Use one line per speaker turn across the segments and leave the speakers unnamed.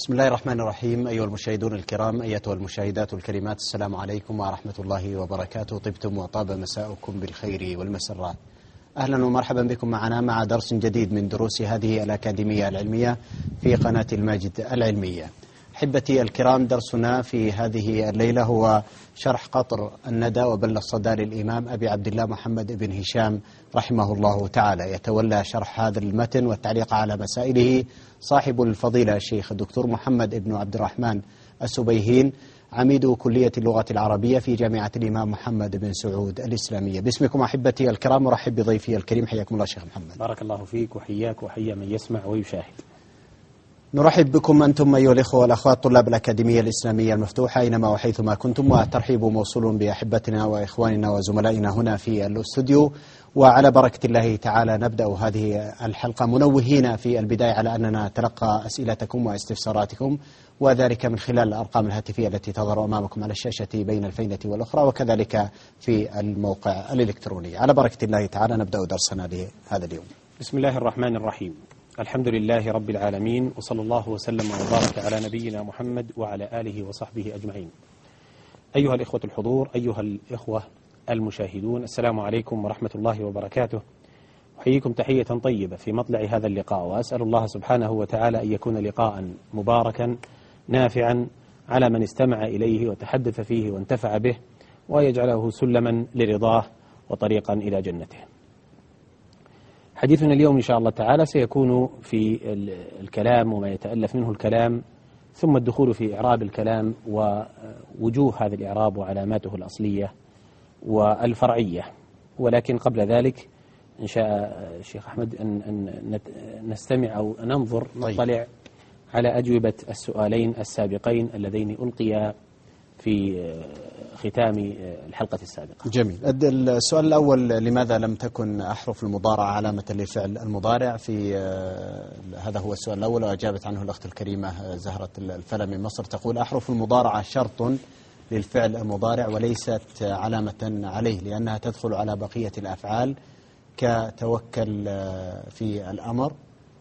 بسم الله الرحمن الرحيم. أيها المشاهدون الكرام، أيتها المشاهدات الكريمات، السلام عليكم ورحمة الله وبركاته. طبتم وطاب مساؤكم بالخير والمسرات. أهلا ومرحبا بكم معنا مع درس جديد من دروس هذه الأكاديمية العلمية في قناة الماجد العلمية. أحبتي الكرام، درسنا في هذه الليلة هو شرح قطر الندى وبل الصدى للإمام أبي عبد الله محمد بن هشام رحمه الله تعالى. يتولى شرح هذا المتن والتعليق على مسائله صاحب الفضيلة الشيخ الدكتور محمد بن عبد الرحمن السبيهين، عميد كلية اللغة العربية في جامعة الإمام محمد بن سعود الإسلامية. باسمكم أحبتي الكرام أرحب بضيفي الكريم. حياكم الله شيخ محمد.
بارك الله فيك وحياك وحيا من يسمع ويشاهد.
نرحب بكم أنتم أيها الإخوة والأخوات طلاب الأكاديمية الإسلامية المفتوحة أينما وحيثما كنتم، والترحيب موصول بأحبتنا وإخواننا وزملائنا هنا في الاستوديو. وعلى بركة الله تعالى نبدأ هذه الحلقة منوهين في البداية على أننا نتلقى أسئلتكم واستفساراتكم، وذلك من خلال الأرقام الهاتفية التي تظهر أمامكم على الشاشة بين الفينة والأخرى، وكذلك في الموقع الإلكتروني. على بركة الله تعالى نبدأ درسنا لهذا اليوم.
بسم الله الرحمن الرحيم. الحمد لله رب العالمين، وصلى الله وسلم وبارك على نبينا محمد وعلى آله وصحبه أجمعين. أيها الإخوة الحضور، أيها الإخوة المشاهدون، السلام عليكم ورحمة الله وبركاته. أحييكم تحية طيبة في مطلع هذا اللقاء، وأسأل الله سبحانه وتعالى أن يكون لقاء مباركا نافعا على من استمع إليه وتحدث فيه وانتفع به، ويجعله سلما لرضاه وطريقا إلى جنته. حديثنا اليوم إن شاء الله تعالى سيكون في الكلام وما يتألف منه الكلام، ثم الدخول في إعراب الكلام ووجوه هذا الإعراب وعلاماته الأصلية والفرعية. ولكن قبل ذلك إن شاء الشيخ أحمد أن نستمع أو ننظر نطلع على أجوبة السؤالين السابقين اللذين ألقيا في ختام الحلقة السابقة.
جميل. السؤال الأول: لماذا لم تكن أحرف المضارعة علامة للفعل المضارع؟ في هذا هو السؤال الأول، وأجابت عنه الأخت الكريمة زهرة الفلا من مصر. تقول: أحرف المضارعة شرط للفعل المضارع وليست علامة عليه، لأنها تدخل على بقية الأفعال كتوكل في الأمر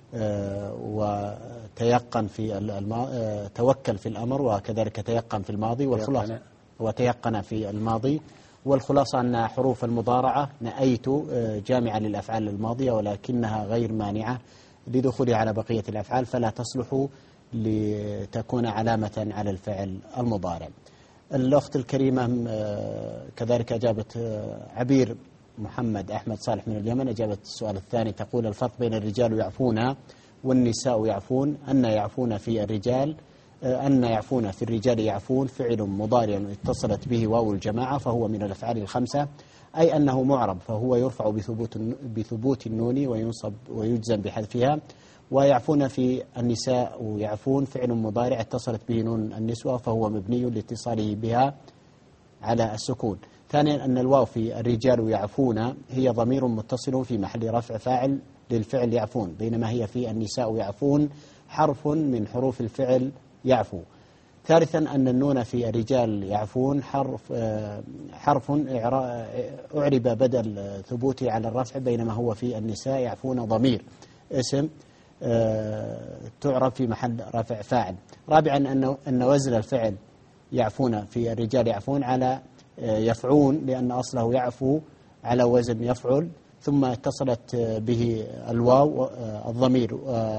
وتيقن في توكل في الأمر، وكذلك تيقن في الماضي، والخلاصة وتيقن في الماضي. والخلاصة أن حروف المضارعة نأيت جامعة للأفعال الماضية، ولكنها غير مانعة لدخولها على بقية الأفعال، فلا تصلح لتكون علامة على الفعل المضارع. الأخت الكريمة كذلك أجابت عبير محمد أحمد صالح من اليمن، أجابت السؤال الثاني. تقول: الفرق بين الرجال يعفون والنساء يعفون، أن يعفون في الرجال في الرجال يعفون فعل مضارع اتصلت به واو الجماعة فهو من الأفعال الخمسة، أي أنه معرب فهو يرفع بثبوت النون وينصب ويجزم بحذفها. ويعفون في النساء يعفون فعل مضارع اتصلت به نون النسوة فهو مبني لاتصاله بها على السكون. ثانيا أن الواو في الرجال يعفون هي ضمير متصل في محل رفع فاعل للفعل يعفون، بينما هي في النساء يعفون حرف من حروف الفعل يعفو. ثالثا أن النون في الرجال يعفون حرف أعرب بدل ثبوته على الرفع، بينما هو في النساء يعفون ضمير اسم تعرب في محل رفع فاعل. رابعا أن وزن الفعل يعفون في الرجال يعفون على يفعون، لأن أصله يعفو على وزن يفعل، ثم اتصلت به الواو الضمير،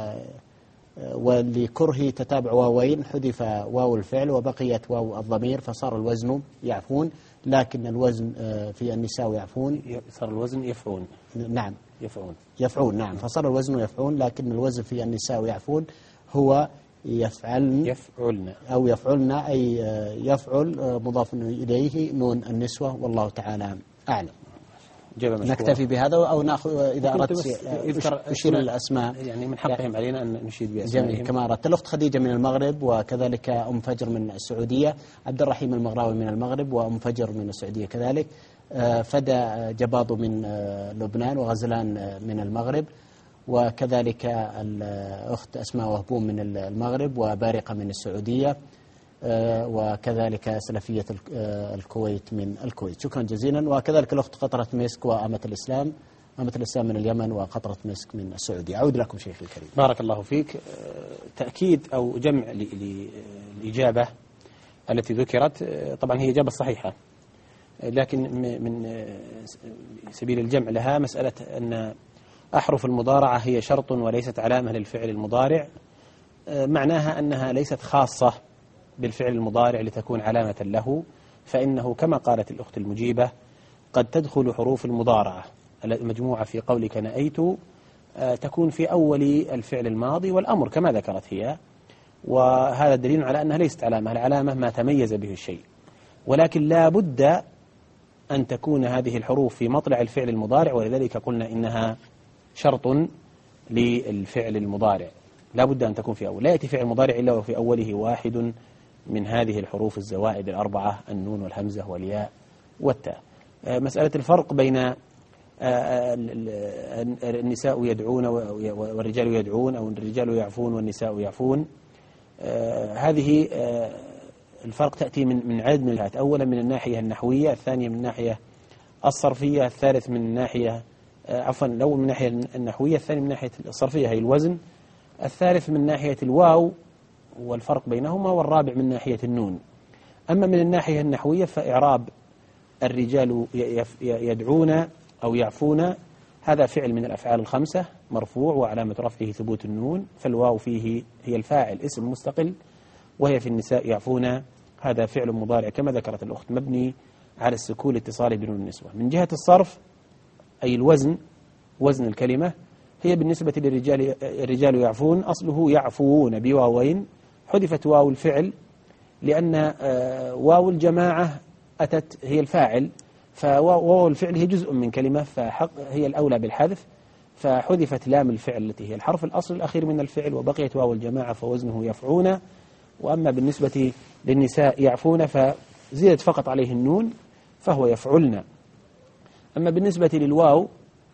ولكره تتابع واوين حذف واو الفعل وبقيت واو الضمير فصار الوزن يعفون. لكن الوزن في النساء يعفون
صار الوزن يفعون.
نعم
يفعون
نعم، فصار الوزن يفعون، لكن الوزن في النساء يعفون هو يفعلن أو يفعلن، أي يفعل مضاف إليه نون النسوة، والله تعالى أعلم. نكتفي بهذا أو نأخذ إذا أردت أشير الأسماء،
يعني من حقهم علينا أن نشيد بأسمائهم
كما أردت. الأخت خديجة من المغرب، وكذلك أم فجر من السعودية، عبد الرحيم المغراوي من المغرب، وأم فجر من السعودية كذلك، فدا جباض من لبنان، وغزلان من المغرب، وكذلك الأخت أسماء وهبون من المغرب، وبارقة من السعودية، وكذلك سلفية الكويت من الكويت. شكرا جزيلا. وكذلك الأخت قطرة مسك وأمة الإسلام أمة الإسلام من اليمن وقطرة مسك من السعودية. أعود لكم شيخي الكريم.
بارك الله فيك. تأكيد أو جمع للإجابة التي ذكرت، طبعا هي إجابة صحيحة، لكن من سبيل الجمع لها مسألة أن أحرف المضارعة هي شرط وليست علامة للفعل المضارع، معناها أنها ليست خاصة بالفعل المضارع لتكون علامة له، فإنه كما قالت الأخت المجيبة قد تدخل حروف المضارعة المجموعة في قولك نأيت تكون في أول الفعل الماضي والأمر كما ذكرت هي، وهذا دليل على أنها ليست علامة، العلامة ما تميز به الشيء، ولكن لا بد أن تكون هذه الحروف في مطلع الفعل المضارع، ولذلك قلنا إنها شرط للفعل المضارع، لا بد أن تكون في أول، لا يأتي فعل مضارع إلا وفي أوله واحد من هذه الحروف الزوائد الأربعة، النون والهمزة والياء والتاء. مسألة الفرق بين النساء يدعون والرجال يدعون، أو الرجال يعفون والنساء يعفون، هذه الفرق تأتي من عدد من الجهات، أولا من الناحية النحوية، الثانية من الناحية الصرفية، الثالث من الناحية الأول من الناحية النحوية، الثاني من الناحية الصرفية هي الوزن، الثالث من ناحية الواو والفرق بينهما، والرابع من ناحية النون. أما من الناحية النحوية فإعراب الرجال يدعون أو يعفون هذا فعل من الأفعال الخمسة مرفوع وعلامة رفعه ثبوت النون، فالواو فيه هي الفاعل اسم مستقل، وهي في النساء يعفون هذا فعل مضارع كما ذكرت الأخت مبني على السكون الاتصالي بنون النسوة. من جهة الصرف أي الوزن، وزن الكلمة، هي بالنسبة للرجال الرجال يعفون أصله يعفوون بواوين، حذفت واو الفعل لأن واو الجماعة أتت هي الفاعل، فواو الفعل هي جزء من كلمة فهي الأولى بالحذف، فحذفت لام الفعل التي هي الحرف الأصل الأخير من الفعل، وبقيت واو الجماعة فوزنه يفعون. وأما بالنسبة للنساء يعفون فزيدت فقط عليه النون فهو يفعلن. أما بالنسبة للواو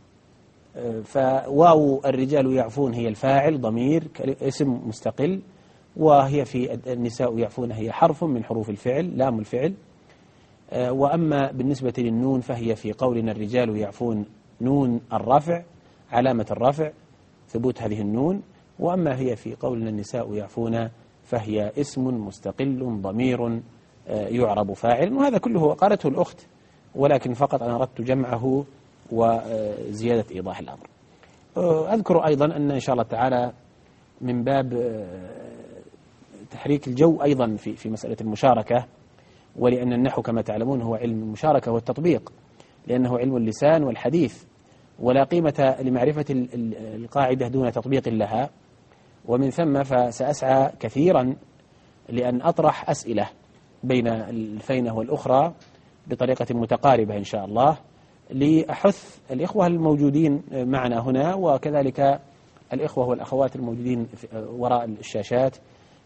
فواو الرجال يعفون هي الفاعل ضمير اسم مستقل، وهي في النساء يعفون هي حرف من حروف الفعل لام الفعل. وأما بالنسبة للنون فهي في قولنا الرجال يعفون نون الرفع علامة الرفع ثبوت هذه النون، وأما هي في قولنا النساء يعفون فهي اسم مستقل ضمير يعرب فاعل. وهذا كله قالته الأخت، ولكن فقط أنا أردت جمعه وزيادة إيضاح الأمر. أذكر أيضا أن شاء الله تعالى من باب تحريك الجو أيضا في مسألة المشاركة، ولأن النحو كما تعلمون هو علم المشاركة والتطبيق، لأنه علم اللسان والحديث، ولا قيمة لمعرفة القاعدة دون تطبيق لها، ومن ثم فسأسعى كثيرا لأن أطرح أسئلة بين الفينة والأخرى بطريقة متقاربة إن شاء الله، لأحث الإخوة الموجودين معنا هنا وكذلك الإخوة والأخوات الموجودين وراء الشاشات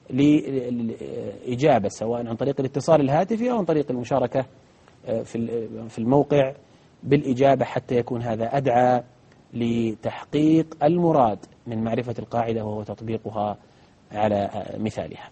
لإجابة سواء عن طريق الاتصال الهاتفي أو عن طريق المشاركة في الموقع بالإجابة، حتى يكون هذا أدعى لتحقيق المراد من معرفة القاعدة وهو تطبيقها على مثالها.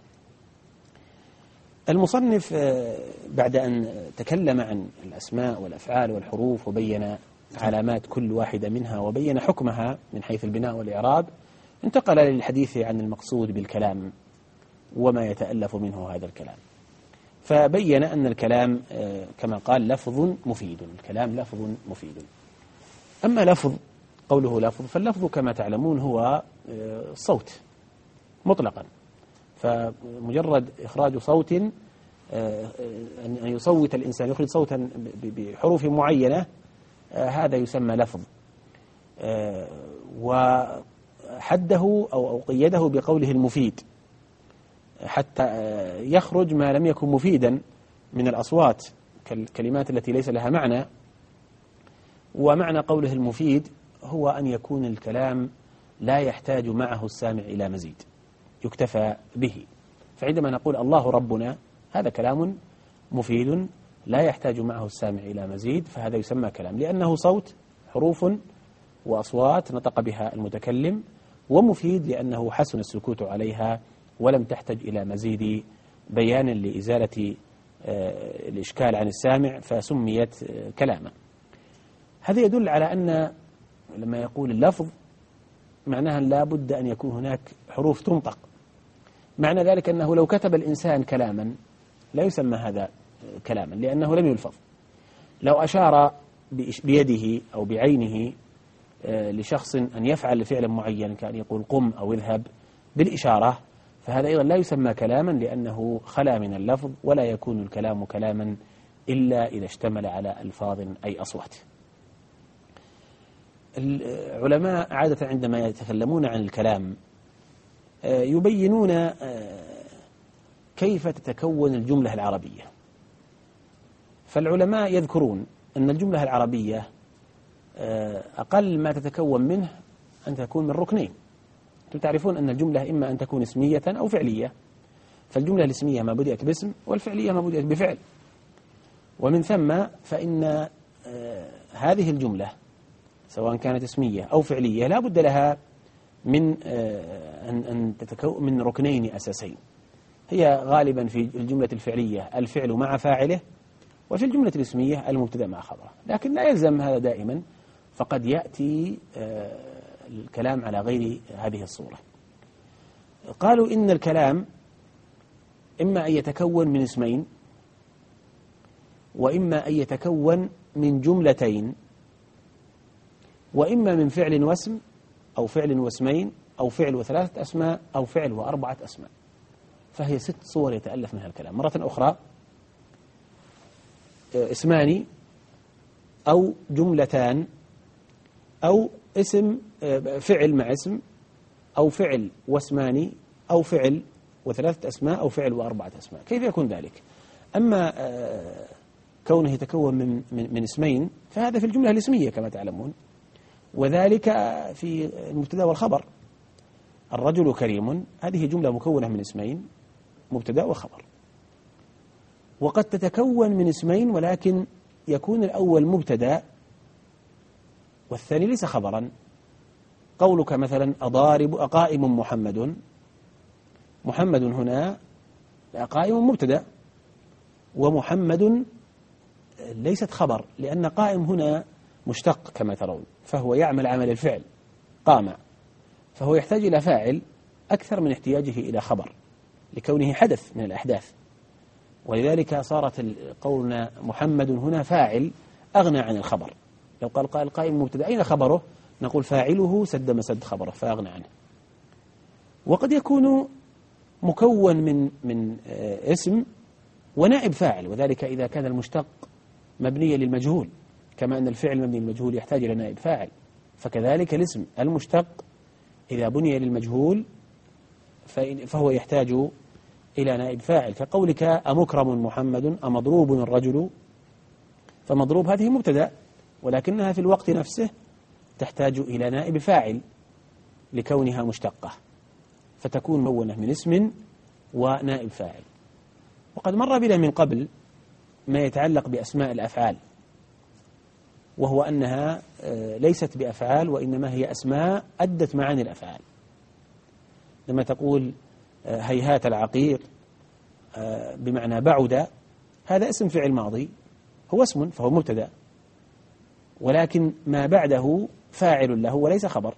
المصنف بعد أن تكلم عن الأسماء والأفعال والحروف وبين علامات كل واحدة منها وبين حكمها من حيث البناء والإعراب، انتقل للحديث عن المقصود بالكلام وما يتألف منه هذا الكلام، فبين أن الكلام كما قال لفظ مفيد، الكلام لفظ مفيد. أما لفظ قوله لفظ، فاللفظ كما تعلمون هو صوت مطلقا، فمجرد إخراج صوت أن يصوت الإنسان يخرج صوتا بحروف معينة هذا يسمى لفظ، وحده أو قيده بقوله المفيد حتى يخرج ما لم يكن مفيدا من الأصوات كالكلمات التي ليس لها معنى. ومعنى قوله المفيد هو أن يكون الكلام لا يحتاج معه السامع إلى مزيد، يكتفى به. فعندما نقول الله ربنا هذا كلام مفيد لا يحتاج معه السامع إلى مزيد، فهذا يسمى كلام، لأنه صوت حروف وأصوات نطق بها المتكلم، ومفيد لأنه حسن السكوت عليها ولم تحتج إلى مزيد بيان لإزالة الإشكال عن السامع فسميت كلاما. هذا يدل على أن لما يقول اللفظ معناها لا بد أن يكون هناك حروف تنطق. معنى ذلك أنه لو كتب الإنسان كلاما لا يسمى هذا كلاما لأنه لم يلفظ. لو أشار بيده أو بعينه لشخص أن يفعل فعلا معين كأن يقول قم أو اذهب بالإشارة، فهذا أيضا لا يسمى كلاما لأنه خلا من اللفظ، ولا يكون الكلام كلاما إلا إذا اشتمل على ألفاظ أي أصوات. العلماء عادة عندما يتكلمون عن الكلام يبينون كيف تتكون الجملة العربية. فالعلماء يذكرون أن الجملة العربية أقل ما تتكون منه أن تكون من ركنين. أنتم تعرفون أن الجملة إما أن تكون اسمية أو فعلية، فالجملة الاسمية ما بدأت باسم، والفعلية ما بدأت بفعل. ومن ثم فإن هذه الجملة سواء كانت اسمية أو فعلية لا بد لها من أن تتكون من ركنين أساسين. هي غالبا في الجملة الفعلية الفعل مع فاعله، وفي الجملة الاسمية المبتدأ مع خبره. لكن لا يلزم هذا دائما، فقد يأتي الكلام على غير هذه الصورة. قالوا إن الكلام إما أن يتكون من اسمين، وإما أن يتكون من جملتين، وإما من فعل واسم، أو فعل واسمين، أو فعل وثلاثة أسماء، أو فعل وأربعة أسماء. فهي 6 صور يتألف منها الكلام. مرة أخرى اسمان أو جملتان أو اسم فعل مع اسم، أو فعل واسمان، أو فعل وثلاثة أسماء، أو فعل وأربعة أسماء. كيف يكون ذلك؟ أما كونه يتكون من اسمين فهذا في الجملة الاسمية كما تعلمون، وذلك في المبتدأ والخبر. الرجل كريم هذه جملة مكونة من اسمين مبتدأ وخبر. وقد تتكون من اسمين ولكن يكون الأول مبتدأ والثاني ليس خبرا. قولك مثلا أقائم محمد، محمد هنا قائم مبتدأ، ومحمد ليست خبر، لأن قائم هنا مشتق كما ترون، فهو يعمل عمل الفعل قام، فهو يحتاج إلى فاعل أكثر من احتياجه إلى خبر لكونه حدث من الأحداث. ولذلك صارت قولنا محمد هنا فاعل أغنى عن الخبر. لو قال قائل قائم مبتدأ أين خبره؟ نقول فاعله سد مسد خبره فأغنى عنه. وقد يكون مكون من اسم ونائب فاعل، وذلك إذا كان المشتق مبنيا للمجهول، كما أن الفعل مبني للمجهول يحتاج إلى نائب فاعل، فكذلك الاسم المشتق إذا بني للمجهول فهو يحتاج إلى نائب فاعل. كقولك أمكرم محمد، أمضروب الرجل، فمضروب هذه مبتدأ ولكنها في الوقت نفسه تحتاج إلى نائب فاعل لكونها مشتقة، فتكون مكونة من اسم ونائب فاعل. وقد مر بنا من قبل ما يتعلق بأسماء الأفعال، وهو أنها ليست بأفعال وإنما هي أسماء أدت معاني الأفعال. لما تقول هيهات العقيق بمعنى بعد، هذا اسم فعل ماضي، هو اسم فهو مبتدأ، ولكن ما بعده فاعل له وليس خبر،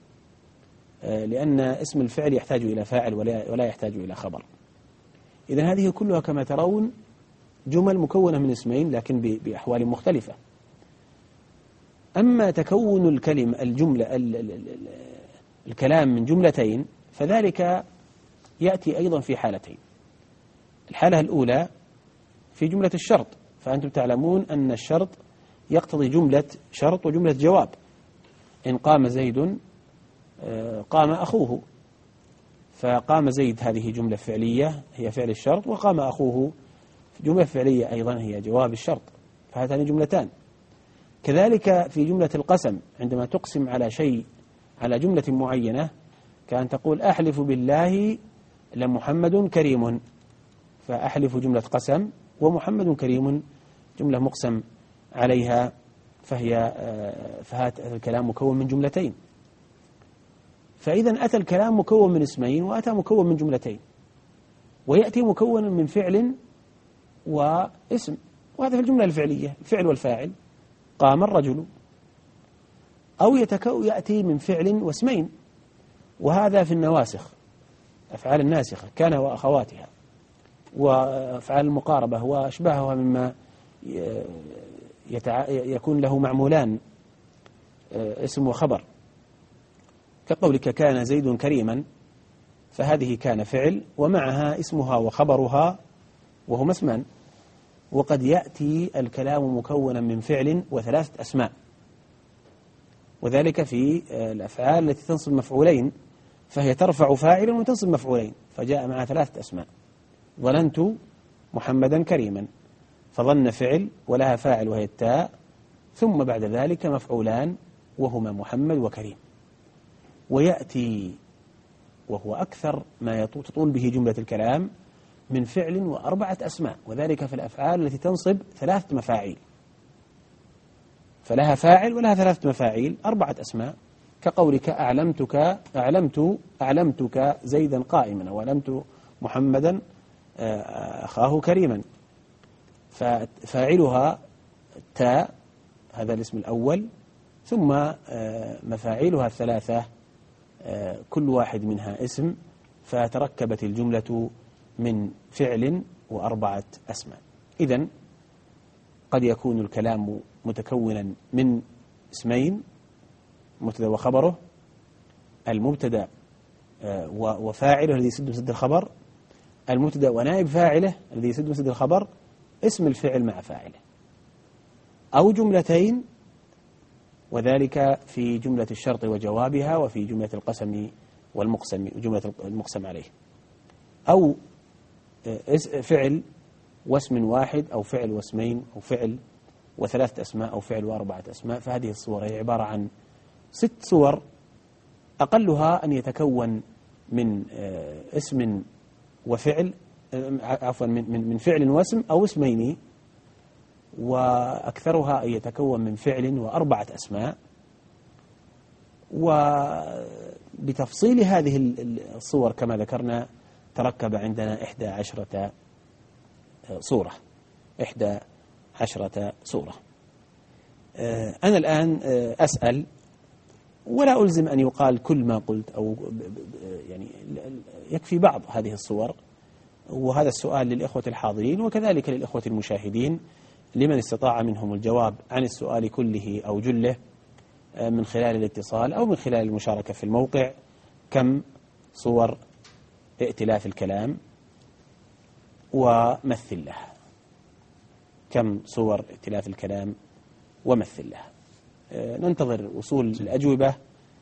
لأن اسم الفعل يحتاج إلى فاعل ولا يحتاج إلى خبر. إذن هذه كلها كما ترون جمل مكونة من اسمين لكن بأحوال مختلفة. أما تكون الكلام من جملتين فذلك يأتي أيضا في حالتين. الحالة الأولى في جملة الشرط، فأنتم تعلمون أن الشرط يقتضي جملة شرط وجملة جواب. إن قام زيد قام أخوه، فقام زيد هذه جملة فعلية هي فعل الشرط، وقام أخوه جملة فعلية أيضا هي جواب الشرط، فهاتان جملتان. كذلك في جملة القسم عندما تقسم على شيء على جملة معينة، كأن تقول أحلف بالله لمحمد كريم، فأحلف جملة قسم ومحمد كريم جملة مقسم عليها، فهذا الكلام مكون من جملتين. فإذا أتى الكلام مكون من اسمين وأتى مكون من جملتين، ويأتي مكون من فعل واسم، وهذا في الجملة الفعلية الفعل والفاعل. قام الرجل، أو يأتي من فعل واسمين، وهذا في النواسخ، أفعال الناسخة كان وأخواتها وأفعال المقاربة وأشباهها مما يكون له معمولان اسم وخبر، كقولك كان زيد كريما، فهذه كان فعل ومعها اسمها وخبرها وهما اسمان. وقد يأتي الكلام مكونا من فعل وثلاثة أسماء، وذلك في الأفعال التي تنصب مفعولين، فهي ترفع فاعلا وتنصب مفعولين، فجاء معها ثلاثة أسماء. ظننت محمدا كريما، فظن فعل ولها فاعل وهي التاء، ثم بعد ذلك مفعولان وهما محمد وكريم. ويأتي وهو أكثر ما تطول به جملة الكلام من فعل وأربعة أسماء، وذلك في الأفعال التي تنصب ثلاثة مفاعيل، فلها فاعل ولها ثلاثة مفاعيل، أربعة أسماء، كقولك أعلمتك زيدا قائما، وأعلمت محمدا أخاه كريما، ففاعلها تاء، هذا الاسم الأول، ثم مفاعيلها الثلاثة كل واحد منها اسم، فتركبت الجملة من فعل وأربعة أسماء. إذن قد يكون الكلام متكونا من اسمين، مبتدا وخبره، المبتدا وفاعله الذي يسد مسد الخبر، المبتدا ونائب فاعله الذي يسد مسد الخبر، اسم الفعل مع فاعله، أو جملتين، وذلك في جملة الشرط وجوابها، وفي جملة القسم والمقسم وجملة المقسم عليه، أو فعل واسم واحد، أو فعل واسمين، أو فعل وثلاثة أسماء، أو فعل وأربعة أسماء. فهذه الصور هي عبارة عن 6 صور، أقلها أن يتكون من اسم وفعل، عفوا من فعل واسم أو اسمين، وأكثرها أن يتكون من فعل وأربعة أسماء. وبتفصيل هذه الصور كما ذكرنا تركب عندنا 11 صورة، 11 صورة. أنا الآن أسأل ولا ألزم أن يقال كل ما قلت، أو يعني يكفي بعض هذه الصور، وهذا السؤال للإخوة الحاضرين وكذلك للإخوة المشاهدين، لمن استطاع منهم الجواب عن السؤال كله أو جله من خلال الاتصال أو من خلال المشاركة في الموقع. كم صور ائتلاف الكلام ومثل له، كم صور ائتلاف الكلام ومثل له. ننتظر وصول الأجوبة.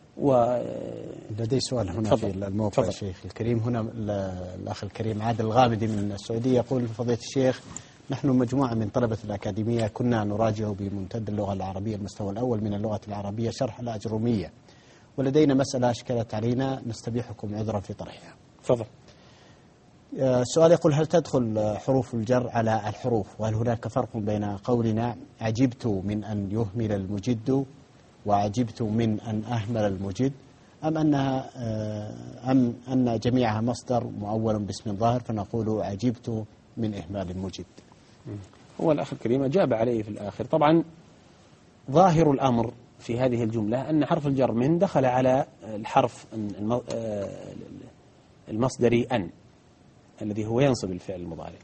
لدي سؤال هنا في الموقع الشيخ الكريم. هنا الأخ الكريم عادل الغامدي من السعودية يقول: فضيلة الشيخ، نحن مجموعة من طلبة الأكاديمية كنا نراجع بممتد اللغة العربية المستوى الأول من اللغة العربية شرح الأجرومية، ولدينا مسألة أشكلت علينا، نستبيحكم عذرا في طرحها.
تفضل.
السؤال يقول: هل تدخل حروف الجر على الحروف؟ وهل هناك فرق بين قولنا عجبت من أن يهمل المجد وعجبت من أن أهمل المجد، أم أن جميعها مصدر مؤول باسم ظاهر فنقول عجبت من إهمال المجد؟
هو الأخ الكريم أجاب عليه في الآخر. طبعا ظاهر الأمر في هذه الجملة أن حرف الجر من دخل على الحرف المصدري أن الذي هو ينصب الفعل المضارع،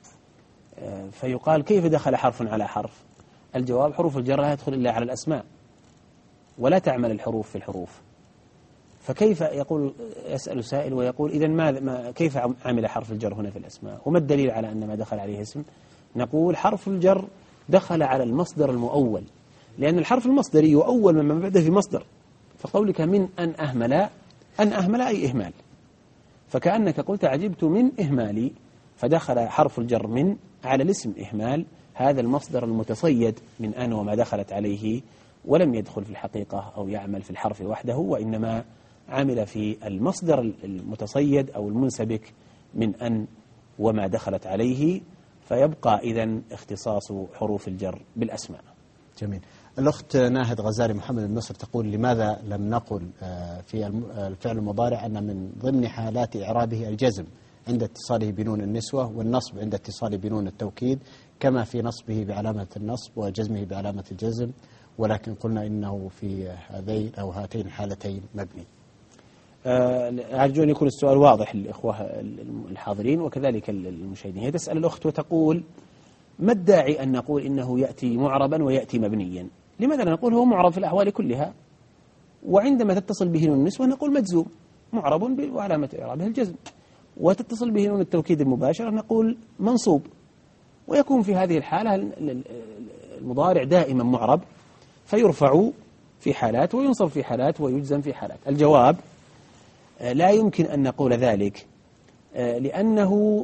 فيقال كيف دخل حرف على حرف؟ الجواب: حروف الجر لا تدخل إلا على الأسماء ولا تعمل الحروف في الحروف. فكيف يسأل سائل ويقول: إذن كيف عمل حرف الجر هنا في الأسماء؟ وما الدليل على أن ما دخل عليه اسم؟ نقول: حرف الجر دخل على المصدر المؤول، لأن الحرف المصدري يؤول مما بعده في مصدر. فقولك من أن أهمل أي إهمال، فكأنك قلت عجبت من إهمالي، فدخل حرف الجر من على الاسم إهمال، هذا المصدر المتصيد من أن وما دخلت عليه، ولم يدخل في الحقيقة أو يعمل في الحرف وحده، وإنما عمل في المصدر المتصيد أو المنسبك من أن وما دخلت عليه، فيبقى إذن اختصاص حروف الجر بالأسماء.
جميل. الأخت ناهد غزالي محمد من مصر تقول: لماذا لم نقل في الفعل المضارع أن من ضمن حالات إعرابه الجزم عند اتصاله بنون النسوة، والنصب عند اتصاله بنون التوكيد، كما في نصبه بعلامة النصب وجزمه بعلامة الجزم، ولكن قلنا إنه في هذين أو هاتين الحالتين مبني.
أرجو أن يكون السؤال واضح للإخوة الحاضرين وكذلك المشاهدين. هي تسأل الأخت وتقول: ما الداعي أن نقول إنه يأتي معربا ويأتي مبنيا؟ لماذا لا نقول هو معرب في الأحوال كلها، وعندما تتصل به نون النسوة نقول مجزوم معرب وعلامة إعرابه الجزم، وتتصل به نون التوكيد المباشرة نقول منصوب، ويكون في هذه الحالة المضارع دائما معرب فيرفع في حالات وينصب في حالات ويجزم في حالات. الجواب: لا يمكن أن نقول ذلك، لأنه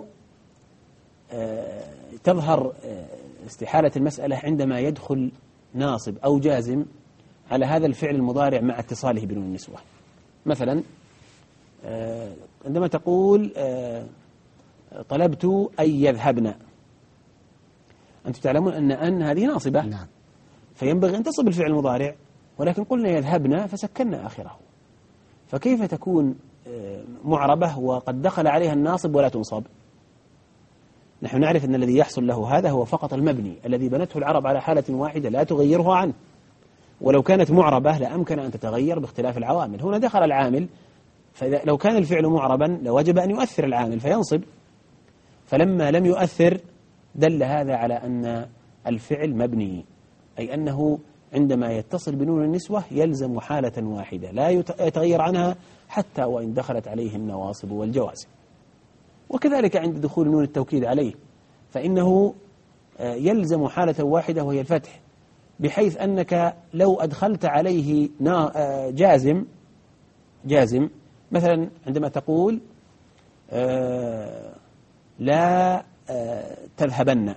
تظهر استحالة المسألة عندما يدخل ناصب أو جازم على هذا الفعل المضارع مع اتصاله بنون النسوة. مثلا عندما تقول طلبت أن يذهبن، أنتم تعلمون أن هذه ناصبة،
نعم.
فينبغي أن تصب الفعل المضارع، ولكن قلنا يذهبن فسكننا آخره، فكيف تكون معربة وقد دخل عليها الناصب ولا تنصب؟ نحن نعرف أن الذي يحصل له هذا هو فقط المبني الذي بنته العرب على حالة واحدة لا تغيره عنه، ولو كانت معربة لأمكن أن تتغير باختلاف العوامل. هنا دخل العامل، فلو كان الفعل معربا لوجب أن يؤثر العامل فينصب، فلما لم يؤثر دل هذا على أن الفعل مبني، أي أنه عندما يتصل بنون النسوة يلزم حالة واحدة لا يتغير عنها حتى وإن دخلت عليه النواصب والجوازم. وكذلك عند دخول نون التوكيد عليه فإنه يلزم حالة واحدة وهي الفتح، بحيث أنك لو أدخلت عليه جازم مثلا عندما تقول لا تذهبن،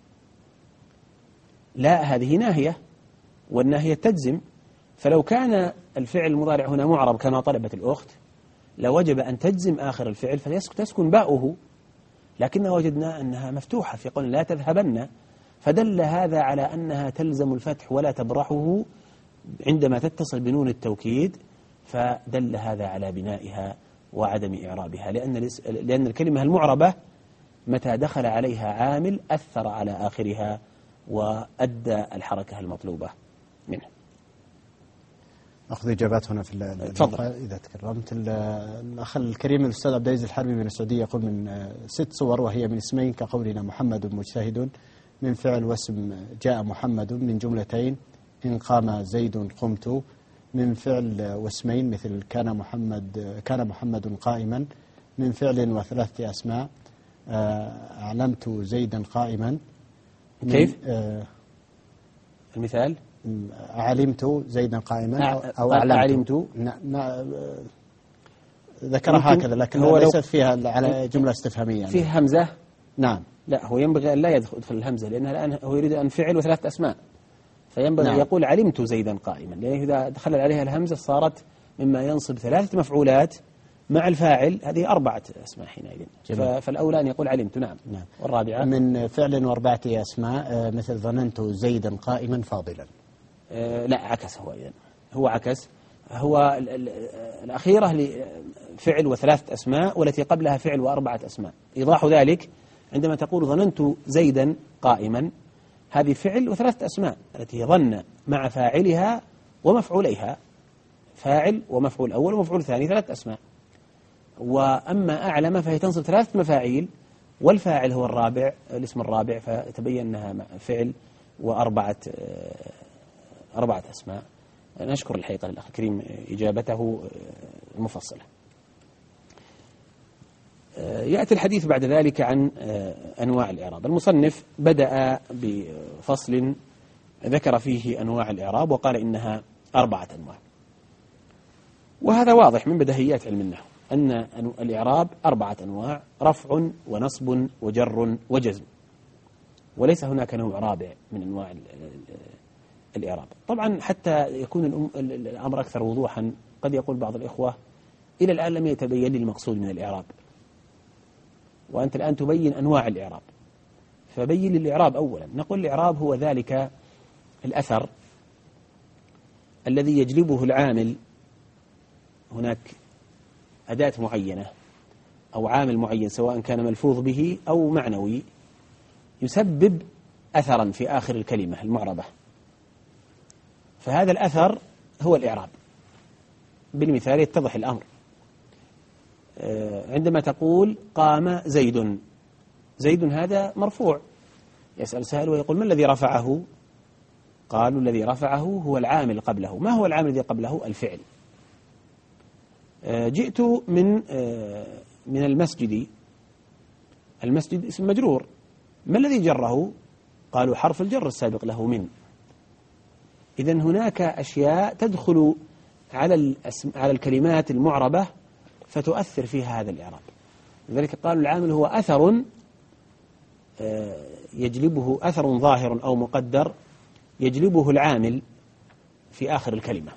لا هذه ناهية والناهية تجزم، فلو كان الفعل المضارع هنا معرب كما طلبت الأخت لوجب أن تجزم آخر الفعل فتسكن باؤه، لكن وجدنا أنها مفتوحة في قول لا تذهبن، فدل هذا على أنها تلزم الفتح ولا تبرحه عندما تتصل بنون التوكيد، فدل هذا على بنائها وعدم إعرابها، لأن الكلمة المعربة متى دخل عليها عامل أثر على آخرها وأدى الحركة المطلوبة منه.
أخذ إجابات هنا في الموقع إذا تكرمت. الأخ الكريم الأستاذ عبد العزيز الحربي من السعودية يقول: من 6 صور وهي من اسمين كقولنا محمد مجتهد، من فعل واسم جاء محمد، من جملتين إن قام زيد قمت، من فعل واسمين مثل كان محمد قائما، من فعل و3 أسماء أعلمت زيدا قائما.
كيف المثال؟
علمت زيدا قائما أو أعلمت. ذكرها هكذا لكن هو ليست فيها على جملة استفهامية يعني.
فيه همزة؟
نعم.
لا، هو ينبغي أن لا يدخل الهمزة، لأنها الآن هو يريد أن فعل و3 أسماء، فينبغي أن يقول علمت زيدا قائما، لأنه إذا دخل عليها الهمزة صارت مما ينصب 3 مفعولات مع الفاعل، هذه 4 أسماء حينئذ، فالأولى أن يقول علمت. نعم. والرابعة
من فعل و4 أسماء مثل ظننت زيدا قائما فاضلا.
لا، عكس هو عكس، هو الأخيرة لفعل و3 أسماء، والتي قبلها فعل و4 أسماء. إيضاح ذلك عندما تقول ظننت زيدا قائما، هذه فعل و3 أسماء التي ظن مع فاعلها ومفعوليها، فاعل ومفعول أول ومفعول ثاني، 3 أسماء. وأما أعلم فهي تنصب 3 مفاعيل، والفاعل هو الاسم الرابع، فتبين أنها فعل و4 أسماء. نشكر الحقيقة للأخ الكريم إجابته المفصلة. يأتي الحديث بعد ذلك عن أنواع الإعراب. المصنف بدأ بفصل ذكر فيه أنواع الإعراب وقال إنها 4 أنواع، وهذا واضح من بديهيات علم النحو أن الإعراب 4 أنواع: رفع ونصب وجر وجزم، وليس هناك نوع رابع من أنواع الإعراب. طبعا حتى يكون الأمر أكثر وضوحا قد يقول بعض الإخوة: إلى الآن لم يتبين لي المقصود من الإعراب، وأنت الآن تبين أنواع الإعراب، فبين الإعراب أولا. نقول الإعراب هو ذلك الأثر الذي يجلبه العامل، هناك أداة معينة أو عامل معين سواء كان ملفوظ به أو معنوي، يسبب أثرا في آخر الكلمة المعربة، فهذا الأثر هو الإعراب. بالمثال يتضح الأمر. عندما تقول قام زيد، زيد هذا مرفوع، يسأل سائل ويقول ما الذي رفعه؟ قالوا الذي رفعه هو العامل قبله. ما هو العامل الذي قبله؟ الفعل. جئت من المسجد، المسجد اسم مجرور، ما الذي جره؟ قالوا حرف الجر السابق له من. إذن هناك أشياء تدخل على الكلمات المعربة فتؤثر فيها هذا الإعراب. لذلك قالوا العامل هو أثر يجلبه، أثر ظاهر أو مقدر يجلبه العامل في آخر الكلمة.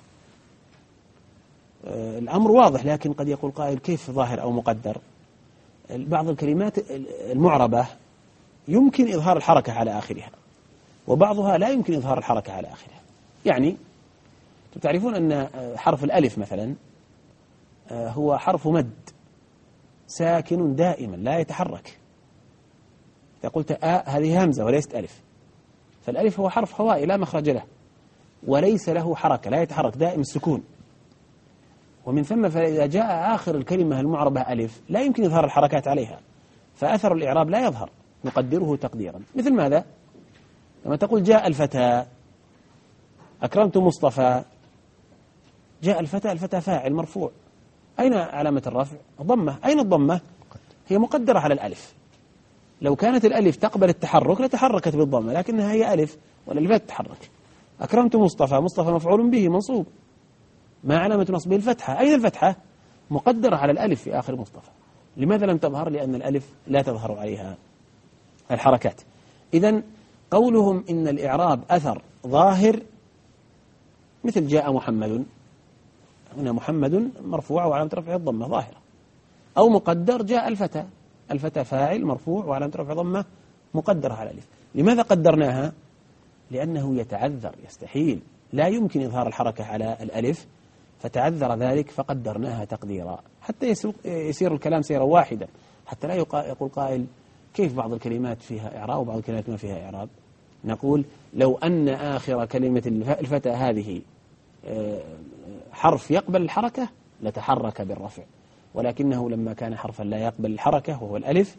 الأمر واضح، لكن قد يقول قائل كيف ظاهر أو مقدر؟ بعض الكلمات المعربة يمكن إظهار الحركة على آخرها، وبعضها لا يمكن إظهار الحركة على آخرها. يعني تعرفون أن حرف الألف مثلا هو حرف مد ساكن دائما لا يتحرك. إذا قلت هذه همزة وليست ألف، فالألف هو حرف هوائي لا مخرج له وليس له حركة، لا يتحرك، دائم السكون. ومن ثم فإذا جاء آخر الكلمة المعربة ألف لا يمكن إظهار الحركات عليها، فأثر الإعراب لا يظهر، نقدره تقديرا. مثل ماذا؟ لما تقول جاء الفتى، أكرمت مصطفى، جاء الفتى، الفتى فاعل مرفوع، أين علامة الرفع؟ ضمة. أين الضمة؟ هي مقدرة على الألف. لو كانت الألف تقبل التحرك لتحركت بالضمة، لكنها هي ألف والألفات تتحرك. أكرمت مصطفى، مصطفى مفعول به منصوب، ما علامة نصبه؟ الفتحة. أين الفتحة؟ مقدرة على الألف في آخر مصطفى. لماذا لم تظهر؟ لأن الألف لا تظهر عليها الحركات. إذن قولهم إن الإعراب أثر ظاهر مثل جاء محمد، هنا محمد مرفوع وعلامة رفعه الضمة ظاهرة، أو مقدر جاء الفتى، الفتى فاعل مرفوع وعلامة رفعه ضمة مقدرة على الألف. لماذا قدرناها؟ لأنه يتعذر، يستحيل، لا يمكن إظهار الحركة على الألف، فتعذر ذلك فقدرناها تقديرا حتى يسير الكلام سيرا واحدا، حتى لا يقول قائل كيف بعض الكلمات فيها إعراب وبعض الكلمات ما فيها إعراب. نقول لو أن آخر كلمة الفتى هذه حرف يقبل الحركة لتحرك بالرفع، ولكنه لما كان حرفا لا يقبل الحركة وهو الألف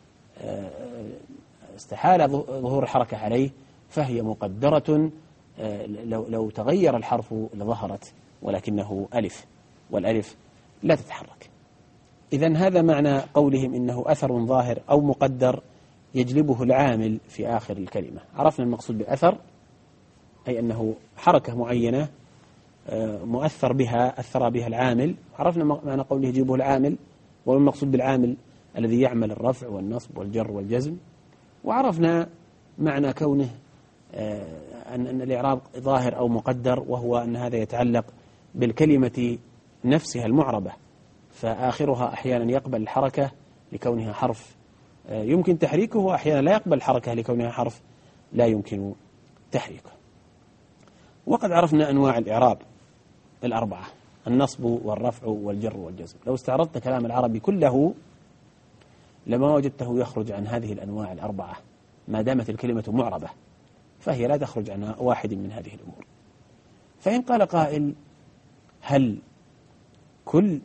استحال ظهور الحركة عليه، فهي مقدرة، لو تغير الحرف لظهرت، ولكنه ألف، والألف لا تتحرك. إذن هذا معنى قولهم إنه أثر ظاهر أو مقدر يجلبه العامل في آخر الكلمة. عرفنا المقصود بالأثر، أي أنه حركة معينة مؤثر بها، أثر بها العامل. عرفنا معنى قوله يجلبه العامل، والمقصود بالعامل الذي يعمل الرفع والنصب والجر والجزم. وعرفنا معنى كونه أن الإعراب ظاهر أو مقدر، وهو أن هذا يتعلق بالكلمة نفسها المعربة، فآخرها أحيانا يقبل الحركة لكونها حرف يمكن تحريكه، وأحيانا لا يقبل الحركة لكونها حرف لا يمكن تحريكه. وقد عرفنا أنواع الإعراب الأربعة: النصب والرفع والجر والجزم. لو استعرضت كلام العربي كله لما وجدته يخرج عن هذه الأنواع الأربعة، ما دامت الكلمة معربة فهي لا تخرج عن واحد من هذه الأمور. فإن قال قائل هل كل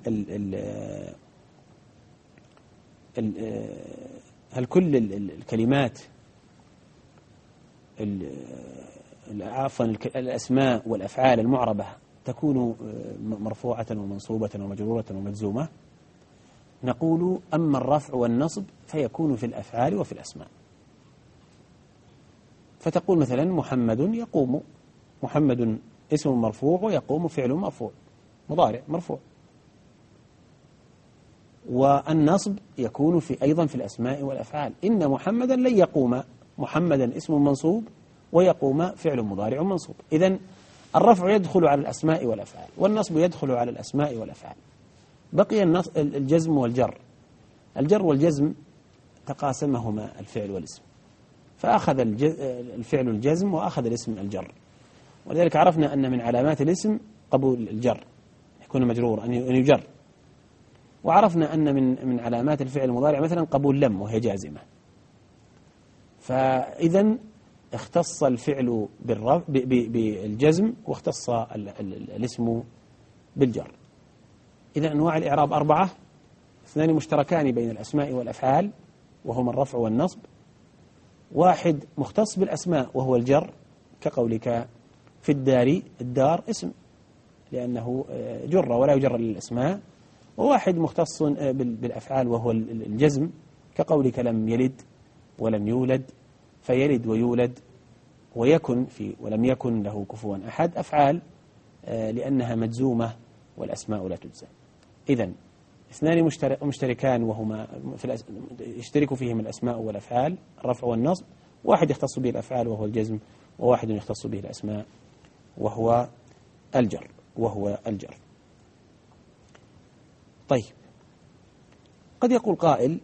الكلمات عفوا الأسماء والأفعال المعربة تكون مرفوعة ومنصوبة ومجرورة ومجزومة؟ نقول أما الرفع والنصب فيكون في الأفعال وفي الأسماء. فتقول مثلا محمد يقوم، محمد اسم مرفوع ويقوم فعل مرفوع مضارع مرفوع. والنصب يكون أيضا في الأسماء والأفعال، إن محمدا لن يقوم، محمدا اسم منصوب ويقوم فعل مضارع منصوب. إذن الرفع يدخل على الأسماء والأفعال، والنصب يدخل على الأسماء والأفعال. بقي الجزم والجر. الجر والجزم تقاسمهما الفعل والاسم، فأخذ الفعل الجزم وأخذ الاسم الجر. ولذلك عرفنا أن من علامات الاسم قبول الجر، يكون مجرور أن يجر. وعرفنا أن من علامات الفعل المضارع مثلا قبول لم وهي جازمة. فإذا اختص الفعل بالجزم واختص الاسم بالجر. إذا أنواع الإعراب 4، 2 مشتركان بين الأسماء والأفعال وهما الرفع والنصب، 1 مختص بالأسماء وهو الجر كقولك في الدار، الدار اسم لأنه جر ولا يجر للأسماء، و1 مختص بالأفعال وهو الجزم كقولك لم يلد ولم يولد، فيلد ويولد ويكن ولم يكن له كفوا أحد أفعال لأنها مجزومة والأسماء لا تجزم. إذن 2 مشتركان وهما يشترك فيهم الأسماء والأفعال الرفع والنصب، 1 يختص به الأفعال وهو الجزم، و1 يختص به الأسماء وهو الجر. طيب، قد يقول قائل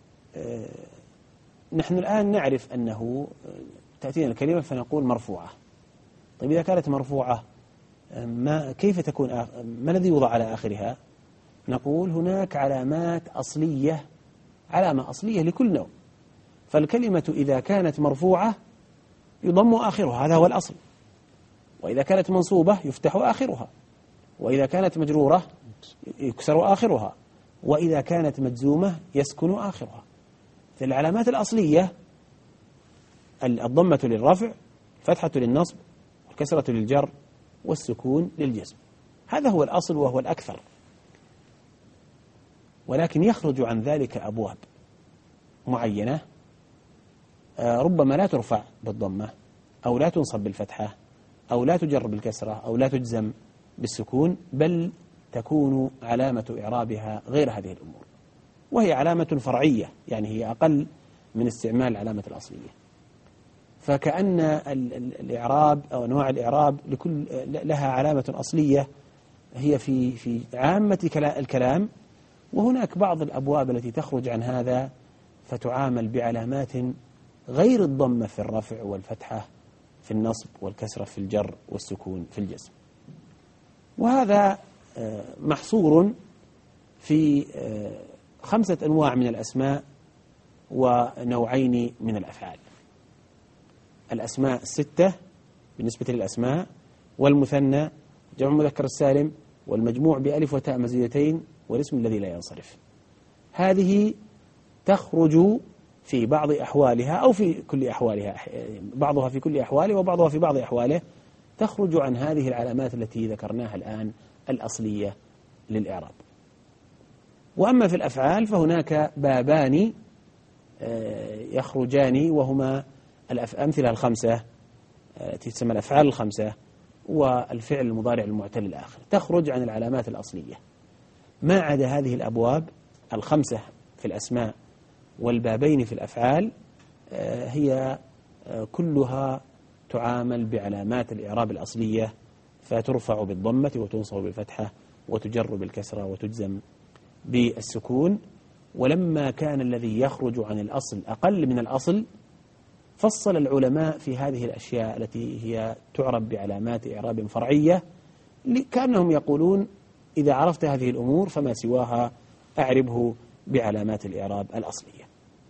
نحن الآن نعرف أنه تأتينا الكلمة فنقول مرفوعة. طيب إذا كانت مرفوعة كيف تكون ما الذي يوضع على آخرها؟ نقول هناك علامات أصلية، علامة أصلية لكل نوع. فالكلمة إذا كانت مرفوعة يضم آخرها، هذا هو الأصل. وإذا كانت منصوبة يفتح آخرها، وإذا كانت مجرورة يكسر آخرها، وإذا كانت مجزومة يسكن آخرها. فالعلامات الأصلية الضمة للرفع، الفتحة للنصب، الكسرة للجر، والسكون للجزم. هذا هو الأصل وهو الأكثر. ولكن يخرج عن ذلك أبواب معينة ربما لا ترفع بالضمة أو لا تنصب بالفتحة أو لا تجر بالكسرة أو لا تجزم بالسكون، بل تكون علامة إعرابها غير هذه الأمور، وهي علامة فرعية، يعني هي أقل من استعمال العلامة الأصلية. فكأن الإعراب أو أنواع الإعراب لها علامة أصلية هي في عامة الكلام، وهناك بعض الأبواب التي تخرج عن هذا فتعامل بعلامات غير الضمة في الرفع والفتحة في النصب والكسرة في الجر والسكون في الجزم. وهذا محصور في 5 أنواع من الأسماء ونوعين من الأفعال: الأسماء 6 بالنسبة للأسماء، والمثنى، جمع المذكر السالم، والمجموع بألف وتاء مزيدتين، والاسم الذي لا ينصرف. هذه تخرج في بعض أحوالها أو في كل أحوالها، بعضها في كل أحواله وبعضها في بعض أحواله، تخرج عن هذه العلامات التي ذكرناها الآن الأصلية للإعراب. وأما في الأفعال فهناك بابان يخرجان، وهما الأمثلة 5 تسمى الأفعال 5 والفعل المضارع المعتل الآخر، تخرج عن العلامات الأصلية. ما عدا هذه الأبواب 5 في الأسماء والبابين في الأفعال هي كلها تعامل بعلامات الإعراب الأصلية، فترفع بالضمة وتنصب بالفتحة وتجر بالكسرة وتجزم بالسكون. ولما كان الذي يخرج عن الأصل أقل من الأصل، فصل العلماء في هذه الأشياء التي هي تعرب بعلامات إعراب فرعية، كأنهم يقولون إذا عرفت هذه الأمور فما سواها أعربه بعلامات الإعراب الأصلية.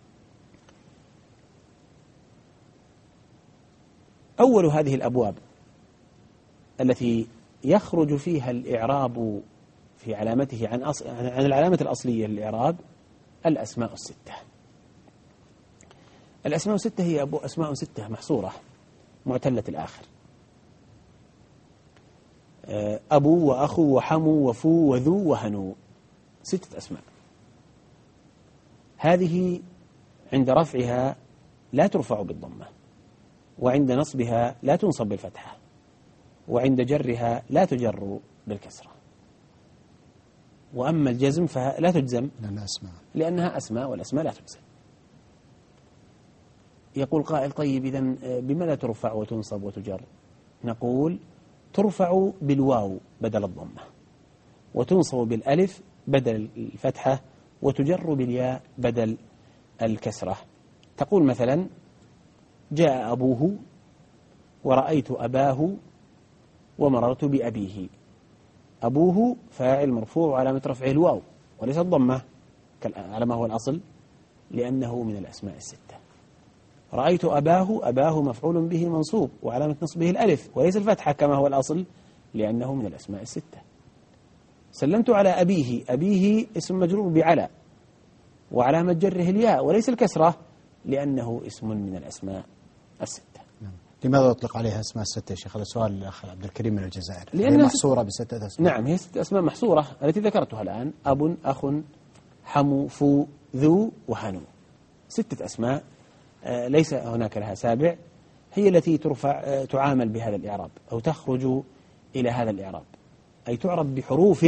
أول هذه الأبواب التي يخرج فيها الإعراب في علامته عن العلامة الأصلية للإعراب الأسماء 6. الأسماء 6 هي أسماء 6 محصورة معتلة الآخر: أبو وأخو وحمو وفو وذو وهنو، 6 أسماء. هذه عند رفعها لا ترفع بالضمة، وعند نصبها لا تنصب بالفتحة، وعند جرها لا تجر بالكسرة. وأما الجزم فلا تجزم لأنها أسماء، والأسماء لا تجزم. يقول قائل: طيب إذن بما لا ترفع وتنصب وتجر؟ نقول ترفع بالواو بدل الضمة، وتنصب بالألف بدل الفتحة، وتجر بالياء بدل الكسرة. تقول مثلا: جاء أبوه ورأيت أباه ومررت بأبيه. أبوه فاعل مرفوع وعلامة رفعه الواو وليس الضمة على ما هو الأصل، لأنه من الأسماء 6. رأيت أباه، أباه مفعول به منصوب وعلامة نصبه الألف وليس الفتحة كما هو الأصل لأنه من الأسماء الستة. سلمت على أبيه، أبيه اسم مجرور بعلى وعلامة جره الياء وليس الكسرة لأنه اسم من الأسماء الستة.
لماذا يطلق عليها أسماء الستة يا شيخ؟ هذا سؤال الأخ عبد الكريم من الجزائر.
لأنها
محصورة بستة أسماء.
نعم، هي ستة أسماء محصورة التي ذكرتها الآن: أب، أخ، حمو، فو، ذو، وهنو. ستة أسماء ليس هناك لها سابع، هي التي تعامل بهذا الإعراب أو تخرج إلى هذا الإعراب، أي تعرب بحروف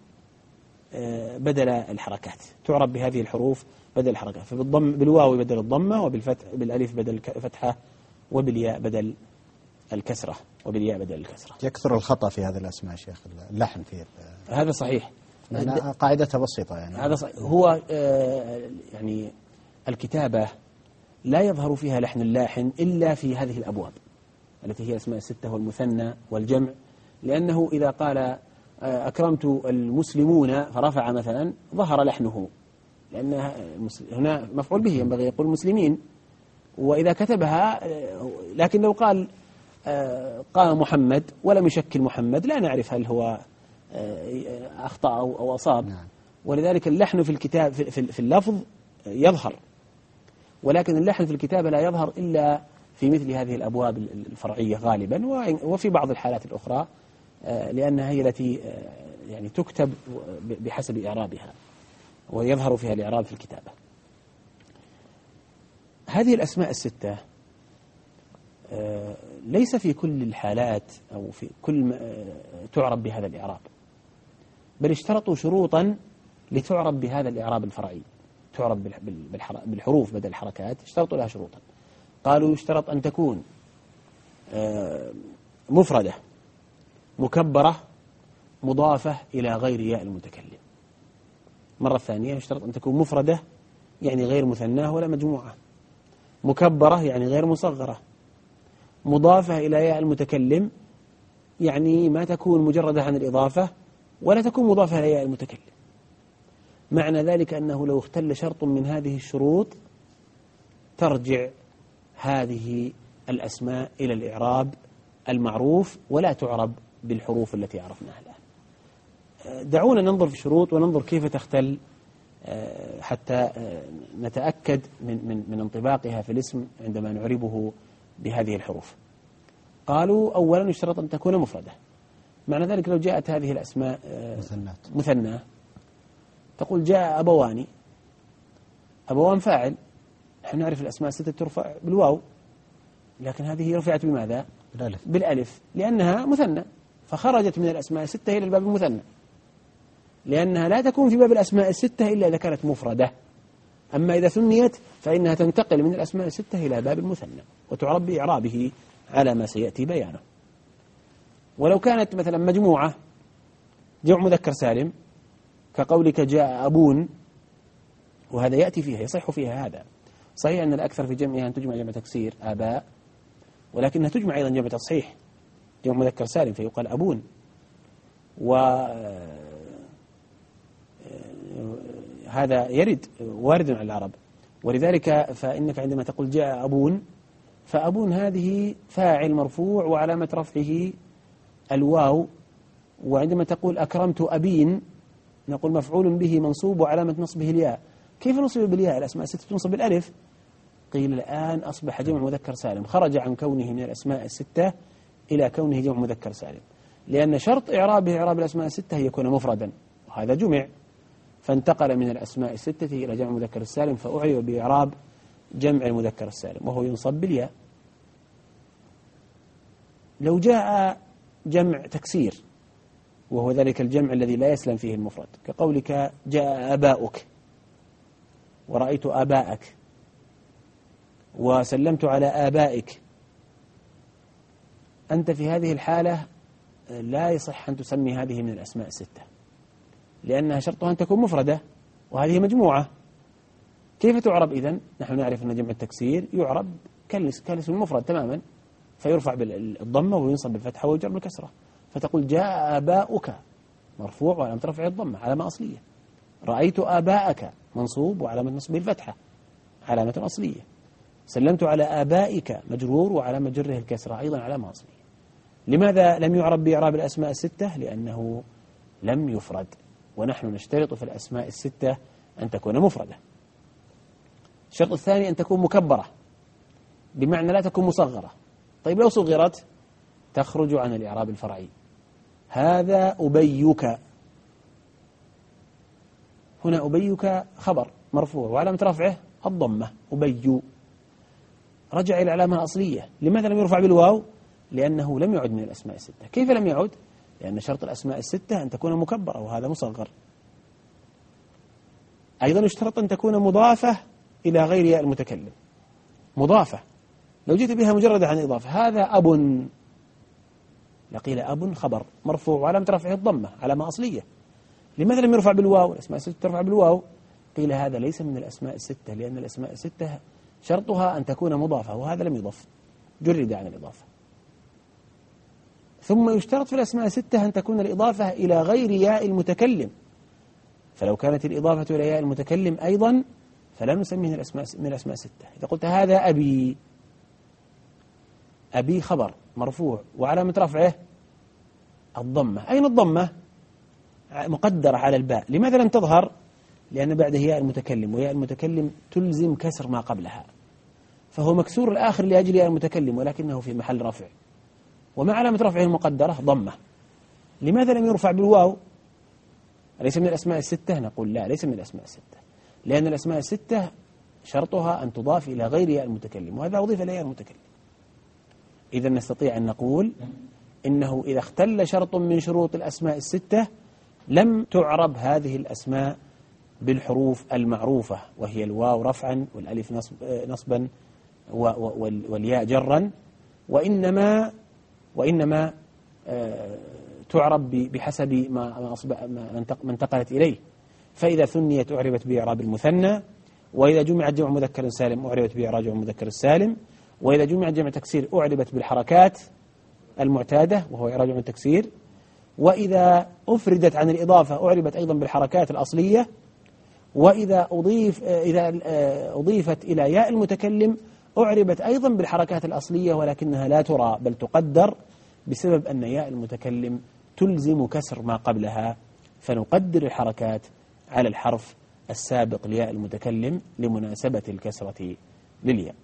بدل الحركات، تعرب بهذه الحروف بدل الحركات، بالواو بدل الضمة، بالألف بدل الفتحة، وبالياء بدل الكسرة، وبالياء بدل الكسرة.
يكثر الخطأ في هذه الأسماء شيخ، اللحن فيه.
هذا صحيح،
قاعدتها بسيطة يعني.
هذا صحيح. هو يعني الكتابة لا يظهر فيها لحن اللاحن إلا في هذه الأبواب التي هي أسماء الستة والمثنى والجمع، لأنه إذا قال أكرمت المسلمون فرفع مثلا ظهر لحنه، لأن هنا مفعول به ينبغي يقول مسلمين، وإذا كتبها لكن لو قال قام محمد ولم يشكل محمد لا نعرف هل هو أخطأ أو أصاب.
نعم.
ولذلك اللحن في الكتاب في اللفظ يظهر، ولكن اللحن في الكتابة لا يظهر إلا في مثل هذه الأبواب الفرعية غالبا، وفي بعض الحالات الأخرى لأنها هي التي يعني تكتب بحسب إعرابها ويظهر فيها الإعراب في الكتابة. هذه الأسماء الستة ليس في كل الحالات أو في كل تعرب بهذا الإعراب، بل اشترطوا شروطا لتعرب بهذا الإعراب الفرعي، تعرب بالحروف بدل الحركات، اشترطوا لها شروطا. قالوا يشترط أن تكون مفردة مكبرة مضافة إلى غير ياء المتكلم. مرة ثانية يشترط أن تكون مفردة يعني غير مثناه ولا مجموعة، مكبرة يعني غير مصغرة، مضافة إلى ياء المتكلم يعني ما تكون مجردة عن الإضافة ولا تكون مضافة إلى ياء المتكلم. معنى ذلك أنه لو اختل شرط من هذه الشروط ترجع هذه الأسماء إلى الإعراب المعروف ولا تعرب بالحروف التي عرفناها الآن. دعونا ننظر في الشروط وننظر كيف تختل حتى نتأكد من انطباقها في الاسم عندما نعربه بهذه الحروف. قالوا أولا يشترط أن تكون مفردة. معنى ذلك لو جاءت هذه الأسماء مثنى تقول جاء أبوان، أبوان فاعل، نحن نعرف الأسماء الستة ترفع بالواو، لكن هذه رفعت بماذا؟ بالألف لأنها مثنى، فخرجت من الأسماء الستة إلى الباب المثنى، لأنها لا تكون في باب الأسماء الستة إلا إذا كانت مفردة. أما إذا ثنيت فإنها تنتقل من الأسماء الستة إلى باب المثنى وتعرب بإعرابه على ما سيأتي بيانه. ولو كانت مثلا مجموعة جمع مذكر سالم كقولك جاء أبون، وهذا يأتي فيها يصح فيها هذا. صحيح أن الأكثر في جمعها أن تجمع جمع تكسير آباء، ولكنها تجمع أيضا جمع تصحيح جمع مذكر سالم فيقال أبون. وهذا وارد على العرب، ولذلك فإنك عندما تقول جاء أبون فأبون هذه فاعل مرفوع وعلامة رفعه الواو، وعندما تقول أكرمت أبين نقول مفعول به منصوب وعلامة نصبه الياء. كيف نصب بالياء؟ الأسماء الستة تنصب بالألف. قيل الآن أصبح جمع مذكر سالم، خرج عن كونه من الأسماء الستة إلى كونه جمع مذكر سالم، لأن شرط إعرابه إعراب الأسماء الستة هي يكون مفردا، وهذا جمع، فانتقل من الأسماء الستة إلى جمع مذكر السالم فأعرب بإعراب جمع المذكر السالم وهو ينصب بالياء. لو جاء جمع تكسير وهو ذلك الجمع الذي لا يسلم فيه المفرد، كقولك جاء آباؤك ورأيت آباءك وسلمت على آبائك، أنت في هذه الحالة لا يصح أن تسمي هذه من الأسماء الستة، لأنها شرطها أن تكون مفردة وهذه مجموعة. كيف تعرب إذن؟ نحن نعرف أن جمع التكسير يعرب كالاسم المفرد تماما، فيرفع بالضمة وينصب بالفتحة ويجر بالكسرة، فتقول جاء آباؤك مرفوع وعلامة رفعه الضمة علامة أصلية، رأيت آباءك منصوب وعلامة نصبه الفتحة علامة أصلية. سلمت على آبائك مجرور وعلى مجره الكسرة أيضا علامة أصلية. لماذا لم يعرب بإعراب الأسماء الستة؟ لأنه لم يفرد، ونحن نشترط في الأسماء الستة أن تكون مفردة. الشرط الثاني أن تكون مكبرة، بمعنى لا تكون مصغرة. طيب لو صغرت تخرج عن الإعراب الفرعي. هذا أبيك، هنا أبيك خبر مرفوع وعلامة رفعه الضمة، أبي. رجع إلى العلامة الأصلية. لماذا لم يرفع بالواو؟ لأنه لم يعد من الأسماء الستة. كيف لم يعد؟ لأن شرط الأسماء الستة أن تكون مكبرة، وهذا مصغر. أيضا يشترط أن تكون مضافة إلى غير ياء المتكلم. مضافة، لو جئت بها مجرد عن إضافة، هذا أب، لقيل أب خبر مرفوع وعلامة رفعه الضمة، علامة أصلية. لماذا لم يرفع بالواو؟ الأسماء الستة ترفع بالواو. قيل هذا ليس من الأسماء الستة، لأن الأسماء الستة شرطها أن تكون مضافة، وهذا لم يضف، جرد عن الإضافة. ثم يشترط في الأسماء الستة أن تكون الإضافة إلى غير ياء المتكلم، فلو كانت الإضافة إلى ياء المتكلم أيضا فلا نسميه من الأسماء الستة. إذا قلت هذا أبي، أبي خبر مرفوع وعلامة رفعه الضمة. أين الضمة؟ مقدرة على الباء. لماذا لم تظهر؟ لأن بعده ياء المتكلم، وياء المتكلم تلزم كسر ما قبلها، فهو مكسور الآخر لأجل ياء المتكلم، ولكنه في محل رفع، وما علامة رفعه المقدرة ضمة. لماذا لم يرفع بالواو؟ أليس من الأسماء الستة؟ نقول لا، ليس من الأسماء الستة، لأن الأسماء الستة شرطها أن تضاف إلى غير ياء المتكلم، وهذا أضيف إلى ياء المتكلم. إذا نستطيع أن نقول إنه إذا اختل شرط من شروط الأسماء الستة لم تعرب هذه الأسماء بالحروف المعروفة، وهي الواو رفعا والألف نصبا والياء جرا، وإنما تعرب بحسب ما انتقلت إليه. فإذا ثنيت أعربت بإعراب المثنى، وإذا جمعت جمع مذكر سالم أعربت بإعراب جمع مذكر السالم، وإذا جمعت جمع تكسير أعربت بالحركات المعتادة وهو إعراب جمع التكسير، وإذا أفردت عن الإضافة أعربت أيضا بالحركات الأصلية، وإذا أضيفت إلى ياء المتكلم أعربت أيضا بالحركات الأصلية، ولكنها لا ترى بل تقدر بسبب أن ياء المتكلم تلزم كسر ما قبلها، فنقدر الحركات على الحرف السابق لياء المتكلم لمناسبة الكسرة للياء.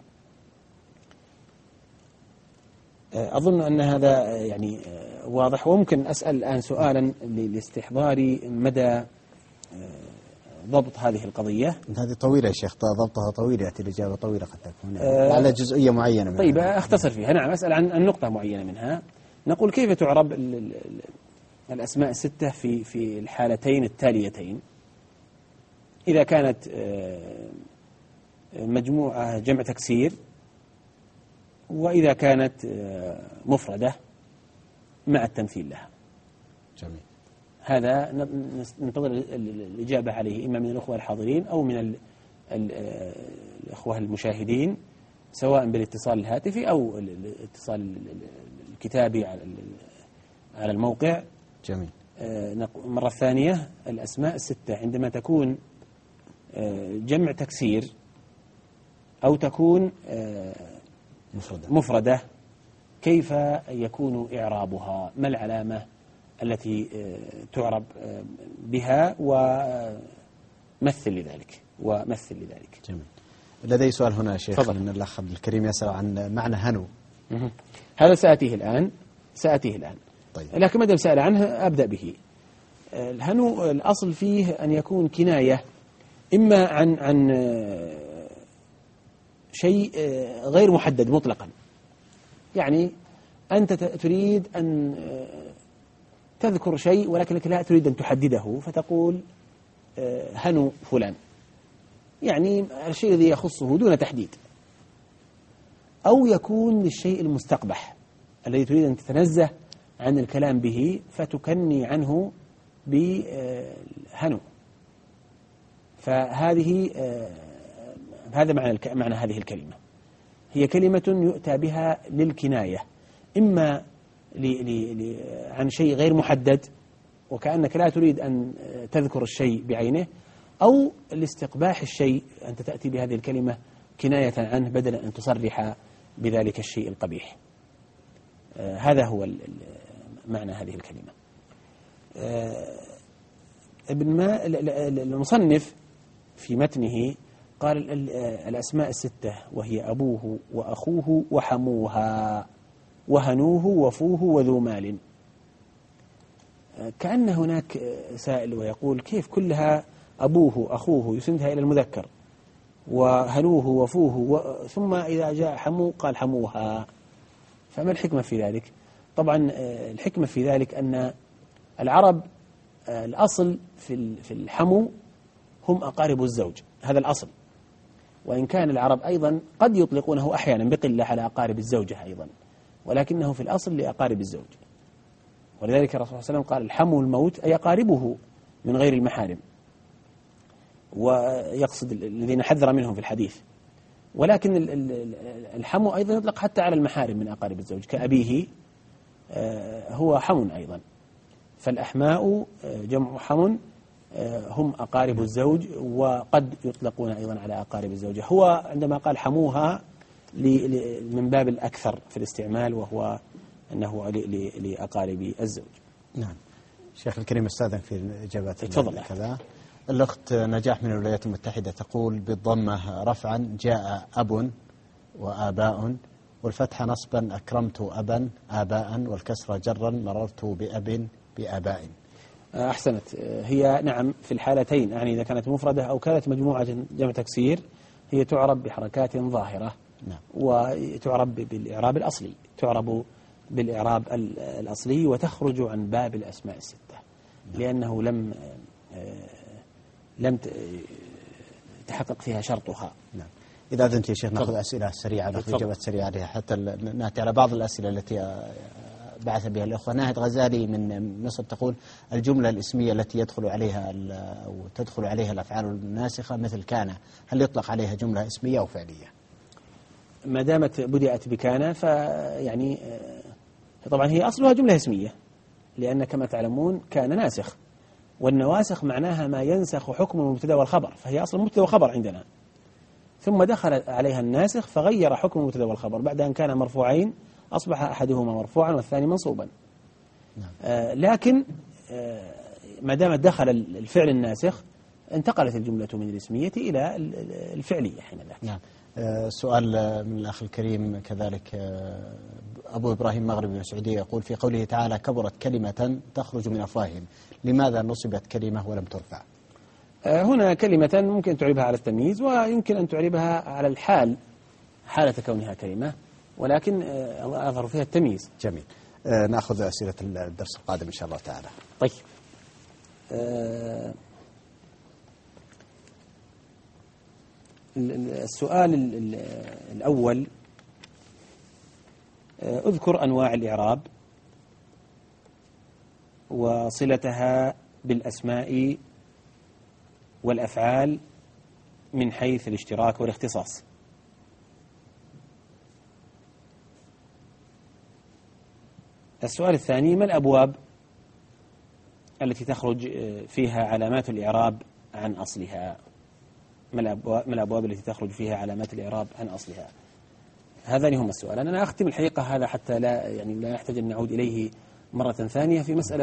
أظن أن هذا يعني واضح. وممكن أسأل الآن سؤالا لاستحضار مدى ضبط هذه القضية.
هذه طويلة يا شيخ، ضبطها طويل، يأتي الإجابة طويلة قد تكون على جزئية معينة منها.
طيب أختصر فيها. نعم، أسأل عن نقطة معينة منها. نقول كيف تعرب الأسماء الستة في الحالتين التاليتين؟ إذا كانت مجموعة جمع تكسير، وإذا كانت مفردة مع التمثيل لها.
جميل.
هذا ننتظر الإجابة عليه إما من الأخوة الحاضرين أو من الأخوة المشاهدين، سواء بالاتصال الهاتفي أو الاتصال الكتابي على الموقع.
جميل.
مرة ثانية، الأسماء الستة عندما تكون جمع تكسير أو تكون مفردة كيف يكون إعرابها؟ ما العلامة التي تعرب بها؟ ومثل لذلك.
جميل. لدي سؤال هنا يا شيخ من الأخ عبد الكريم يسأل عن معنى هنو.
هذا سأتيه الآن.
طيب.
لكن ما دام سأل عنه أبدأ به. الهنو الأصل فيه أن يكون كناية إما عن شيء غير محدد مطلقا، يعني أنت تريد أن تذكر شيء ولكنك لا تريد أن تحدده، فتقول هنو فلان، يعني الشيء الذي يخصه دون تحديد. أو يكون للشيء المستقبح الذي تريد أن تتنزه عن الكلام به فتكني عنه بهنو. فهذه هذا معنى هذه الكلمة. هي كلمة يؤتى بها للكناية، إما عن شيء غير محدد وكأنك لا تريد أن تذكر الشيء بعينه، أو لاستقباح الشيء، أنت تأتي بهذه الكلمة كناية عنه بدل أن تصرح بذلك الشيء القبيح. هذا هو معنى هذه الكلمة. المصنف في متنه قال الأسماء الستة وهي أبوه وأخوه وحموها وهنوه وفوه وذو مال. كأن هناك سائل ويقول كيف كلها أبوه أخوه يسندها إلى المذكر، وهنوه وفوه ثم إذا جاء حمو قال حموها، فما الحكمة في ذلك؟ طبعا الحكمة في ذلك أن العرب الأصل في الحمو هم أقارب الزوج، هذا الأصل، وإن كان العرب أيضا قد يطلقونه أحيانا بقلة على أقارب الزوجة أيضا، ولكنه في الأصل لأقارب الزوج. ولذلك الرسول صلى الله عليه وسلم قال الحمو الموت أي أقاربه من غير المحارم، ويقصد الذين حذر منهم في الحديث. ولكن الحمو أيضا يطلق حتى على المحارم من أقارب الزوج، كأبيه هو حم أيضا. فالأحماء جمع حم هم أقارب الزوج، وقد يطلقون أيضا على أقارب الزوجة. هو عندما قال حموها من باب الأكثر في الاستعمال، وهو أنه لأقارب الزوج.
نعم. شيخ الكريم استاذن في إجابات.
تفضل.
كذا الأخت نجاح من الولايات المتحدة تقول بالضمة رفعا جاء أب وآباء، والفتحة نصبا أكرمت أبا آباء، والكسرة جرا مررت بأب بآباء.
أحسنت. هي نعم في الحالتين، يعني إذا كانت مفردة أو كانت مجموعة جمع تكسير، هي تعرب بحركات ظاهرة.
نعم.
وتعرب بالإعراب الأصلي، تعرب بالإعراب الأصلي وتخرج عن باب الأسماء الستة. نعم. لأنه لم تحقق فيها شرطها.
نعم. إذا أذنت يا شيخ نأخذ أسئلة سريعة، نأخذ إجابات سريعة عليها حتى نأتي على بعض الأسئلة التي بعث بها الأخوة. ناهد غزالي من مصر تقول الجملة الاسمية التي يدخل عليها أو تدخل عليها الأفعال الناسخة مثل كان، هل يطلق عليها جملة اسمية أو فعلية؟
ما دامت بدأت بكان فيعني طبعا هي أصلها جملة اسمية، لأن كما تعلمون كان ناسخ، والنواسخ معناها ما ينسخ حكم المبتدا والخبر، فهي أصلا مبتدا وخبر عندنا، ثم دخل عليها الناسخ فغير حكم المبتدا والخبر، بعد أن كان مرفوعين أصبح أحدهما مرفوعا والثاني منصوبا. نعم. لكن ما دامت دخل الفعل الناسخ انتقلت الجملة من الاسمية إلى الفعلية حينذاك.
نعم. سؤال من الأخ الكريم كذلك، أبو إبراهيم مغربي من السعودية يقول في قوله تعالى كبرت كلمة تخرج من أفواههم، لماذا نصبت كلمة ولم ترفع؟
هنا كلمة ممكن تعربها على التمييز، ويمكن أن تعربها على الحال حالة كونها كلمة، ولكن أظهر فيها التمييز.
جميل. نأخذ أسئلة الدرس القادم إن شاء الله تعالى.
طيب. السؤال الأول، اذكر أنواع الإعراب وصلتها بالأسماء والأفعال من حيث الاشتراك والاختصاص. السؤال الثاني، ما الأبواب التي تخرج فيها علامات الإعراب عن أصلها؟ ما الأبواب التي تخرج فيها علامات الإعراب عن أصلها؟ هذان هما السؤالان. أنا أختم الحقيقة هذا حتى لا نحتاج أن نعود إليه مرة ثانية في مسألة.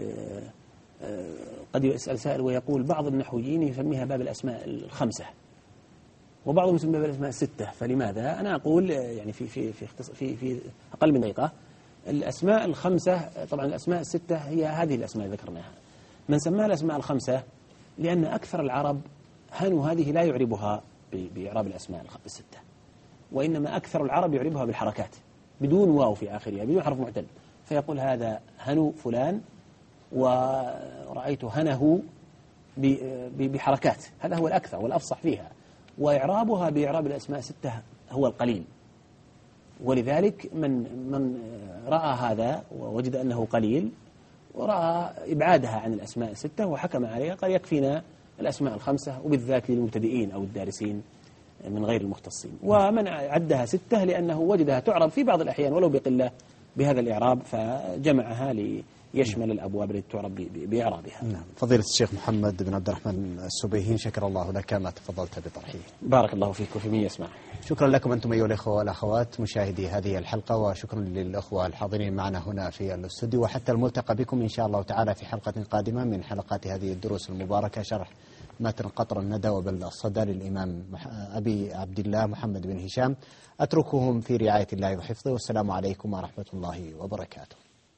قد يسأل سائل ويقول بعض النحويين يسميها باب الأسماء الخمسة، وبعضهم يسميها باب الأسماء الستة، فلماذا؟ أنا أقول يعني في أقل من دقيقة، الأسماء الخمسة طبعا الأسماء الستة هي هذه الأسماء اللي ذكرناها. من سماها الأسماء الخمسة لأن أكثر العرب هنوا هذه لا يعربها بإعراب الأسماء الستة، وإنما أكثر العرب يعربها بالحركات بدون واو في آخرها، بدون حرف معتل، فيقول هذا هنو فلان ورأيت هنه بحركات، هذا هو الأكثر والأفصح فيها، وإعرابها بإعراب الأسماء الستة هو القليل. ولذلك من رأى هذا ووجد أنه قليل ورأى إبعادها عن الأسماء الستة وحكم عليها قال يكفينا الأسماء الخمسة، وبالذات للمبتدئين أو الدارسين من غير المختصين. ومن عدها ستة لأنه وجدها تعرب في بعض الأحيان ولو بقلة بهذا الإعراب، فجمعها يشمل الأبواب التي تعرب بإعرابها.
نعم. فضيلة الشيخ محمد بن عبد الرحمن السبيهين، شكر الله لك ما تفضلت بطرحه.
بارك الله فيك وفي من يسمع.
شكرا لكم أنتم أيها الأخوة والأخوات مشاهدي هذه الحلقة، وشكرا للأخوة الحاضرين معنا هنا في الاستوديو، وحتى الملتقى بكم إن شاء الله تعالى في حلقة قادمة من حلقات هذه الدروس المباركة، شرح متن قطر الندى وبل الصدى للإمام أبي عبد الله محمد بن هشام. أتركهم في رعاية الله وحفظه، والسلام عليكم ورحمة الله وبركاته.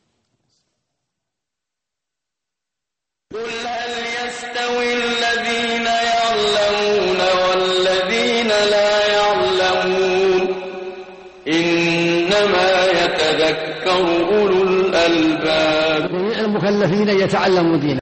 قل هل يستوي الذين يعلمون والذين لا يعلمون إنما يتذكر أولو الألباب.
المكلفين يتعلموا دينهم.